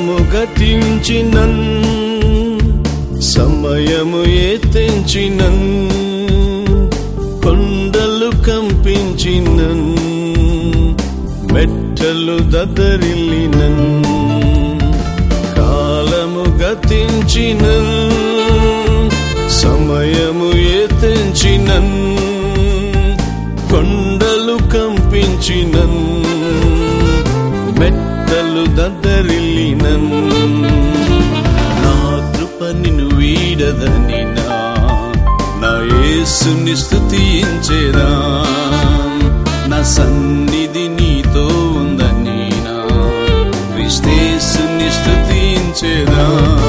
కాలము గతించినన్ సమయము తెంచినన్ కొండలు కంపించినన్ మెట్టలు దదరిల్లినన్ కాలము గతించినన్ సమయము తెంచినన్ కొండలు కంపించినన్ మెట్టలు దద్దరిల్లినన్ నా కృప నిన్ను వీడదని నా యేసుని స్తుతించేదా నా సన్నిధి నీతో ఉందని నా క్రీస్తేసుని స్తుతించేదా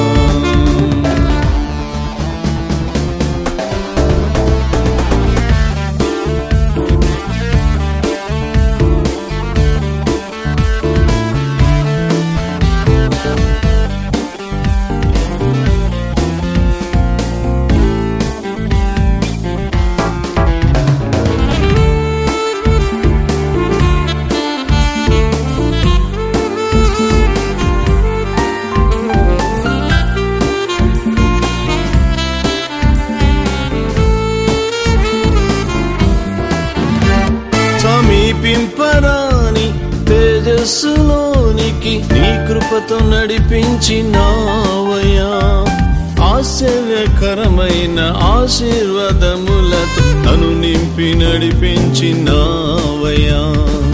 సమీపింపరాని తేజస్సులోనికి నీ కృపతో నడిపించినావయ్యా ఆశ్చర్యకరమైన ఆశీర్వాదములతో నన్ను నింపి నడిపించినావయ్యా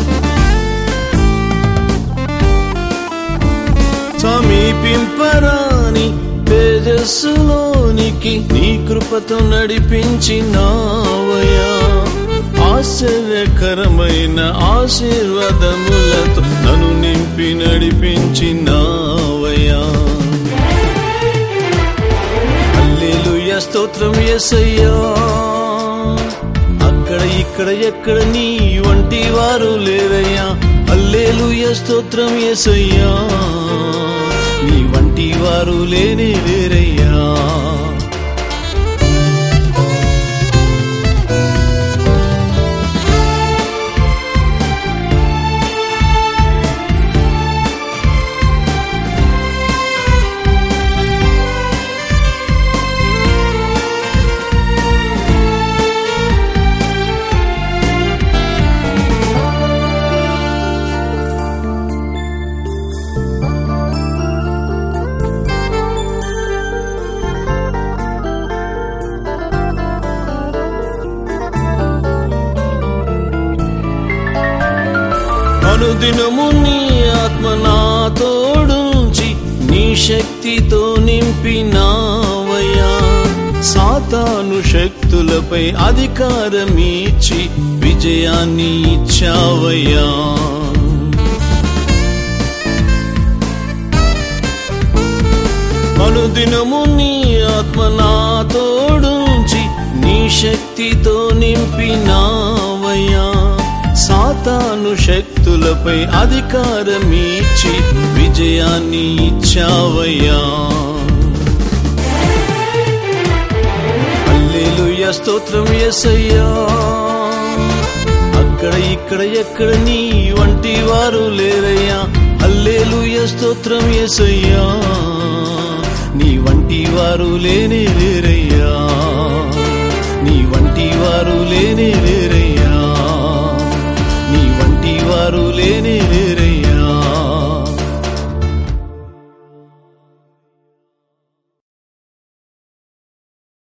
సమీపింపరాని తేజస్సులోనికి నీ కృపతో నడిపించినావయ్యా ఆశ్చర్యకరమైన ఆశీర్వాదములతో నన్ను నింపి నడిపించినావయ్యా హల్లెలూయా స్తోత్రం యేసయ్యా అక్కడ ఇక్కడ ఎక్కడ నీ వంటి వారు లేరయ్యా హల్లెలూయా స్తోత్రం యేసయ్యా నీ వంటి వారు లేనే లేరయ్యా అనుదినము నీ ఆత్మ నా తోడుంచి నీ శక్తితో నింపినావయ్యా సాతాను శక్తులపై అధికారమిచ్చి విజయాన్ని ఇచ్చావయ్యా అనుదినము నీ ఆత్మ నా తోడుంచి నీ శక్తితో నింపినావయ్యా సాతాను శక్తులపై అధికారమిచ్చి విజయాన్ని ఇచ్చావయ్యా హల్లెలూయా స్తోత్రం యేసయ్యా అక్కడ ఇక్కడ ఎక్కడ నీ వంటి వారు లేరయ్యా హల్లెలూయా స్తోత్రం యేసయ్యా నీ వంటి వారు లేనే లేరయ్యా నీ వంటి వారు లేనే లేరయ్యా నీ వంటి వారు లేనే లేరయ్యా